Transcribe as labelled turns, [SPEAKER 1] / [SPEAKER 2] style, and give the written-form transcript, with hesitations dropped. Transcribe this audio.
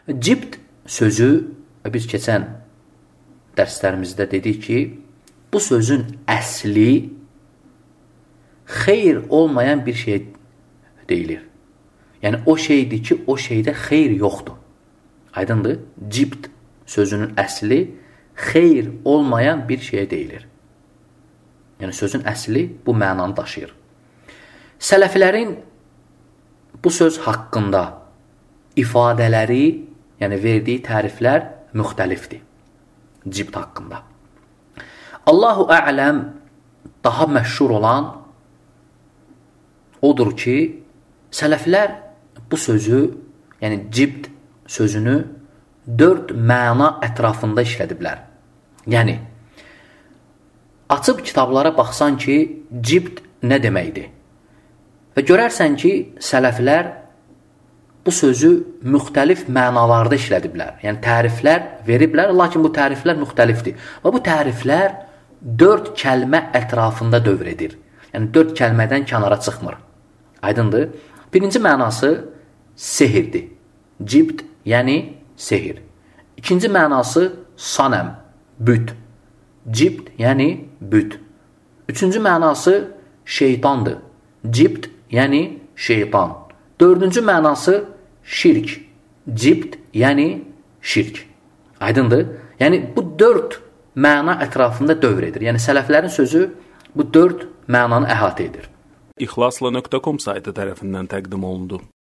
[SPEAKER 1] Cibt sözü, biz keçən dərslərimizdə dedik ki, bu sözün əsli xeyr olmayan bir şey deyilir. Yəni, o şeydir ki, o şeydə xeyr yoxdur. Aydındır? Cibt sözünün əsli xeyr olmayan bir şey deyilir. Yəni, sözün əsli bu mənanı daşıyır. Sələflərin bu söz haqqında ifadələri, yəni verdiyi təriflər müxtəlifdir. Cibt haqqında. Allahu ələm daha məşhur olan odur ki, sələflər bu sözü, yəni cibt sözünü 4 məna ətrafında işlədiblər. Yəni, açıb kitablara baxsan ki, cibt nə deməkdir? Və görərsən ki, sələflər bu sözü müxtəlif mənalarda işlədiblər. Yəni, təriflər veriblər, lakin bu təriflər müxtəlifdir. Və bu təriflər 4 kəlmə ətrafında dövr edir. Yəni, 4 kəlmədən kənara çıxmır. Aydındır? Birinci mənası sehirdir. Cibt, yəni sehir. İkinci mənası sanəm, büt. Cibt, yəni büt. Üçüncü mənası şeytandır. Cibt, yəni şeytan. Dördüncü mənası şirk. Cibt, yəni şirk. Aydındır? Yəni, bu 4 məna ətrafında dövr edir. Yəni, sələflərin sözü bu 4 mənanı əhatə edir.
[SPEAKER 2] İxlasla.com saytı tərəfindən təqdim olundu.